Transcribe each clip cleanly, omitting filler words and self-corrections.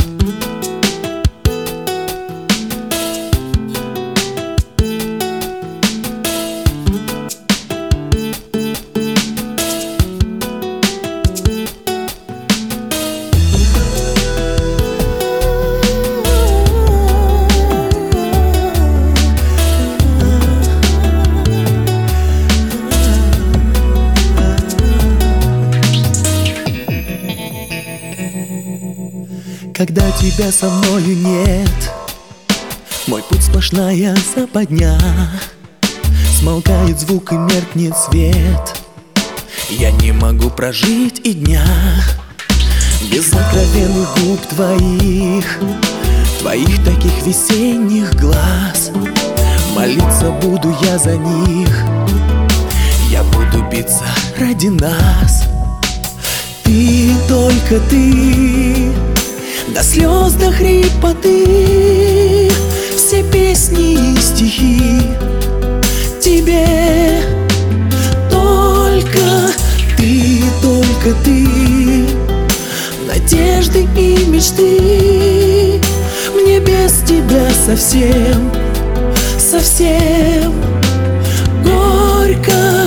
Когда тебя со мною нет, мой путь сплошная западня. Смолкает звук и меркнет свет. Я не могу прожить и дня без сокровенных губ твоих, твоих таких весенних глаз. Молиться буду я за них, я буду биться ради нас. Ты, только ты, до слез, до хрипоты, все песни и стихи тебе. Только ты, надежды и мечты. Мне без тебя совсем, совсем горько.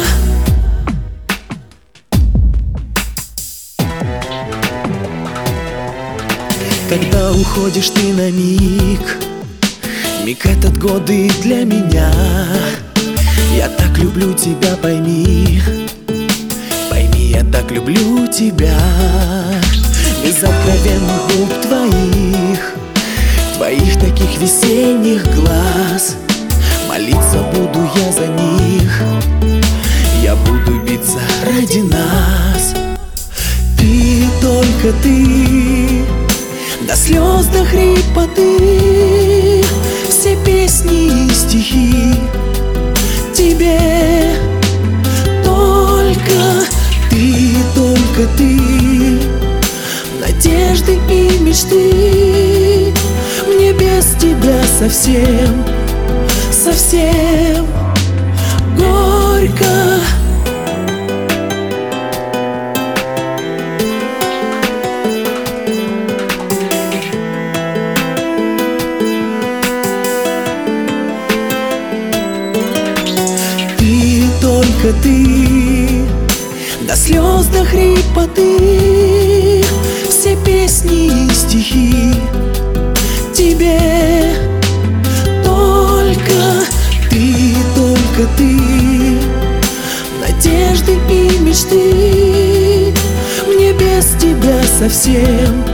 Когда уходишь ты на миг, миг этот годы для меня. Я так люблю тебя, пойми, пойми, я так люблю тебя. Без откровенных губ твоих, твоих таких весенних глаз. Молиться буду я за них, я буду биться ради нас. Ты, только ты, до слез, до хрипоты, все песни и стихи тебе. Только ты, надежды и мечты. Мне без тебя совсем, совсем горько. Только ты, до слез, до хрипоты, все песни и стихи тебе. Только ты, надежды и мечты. Мне без тебя совсем,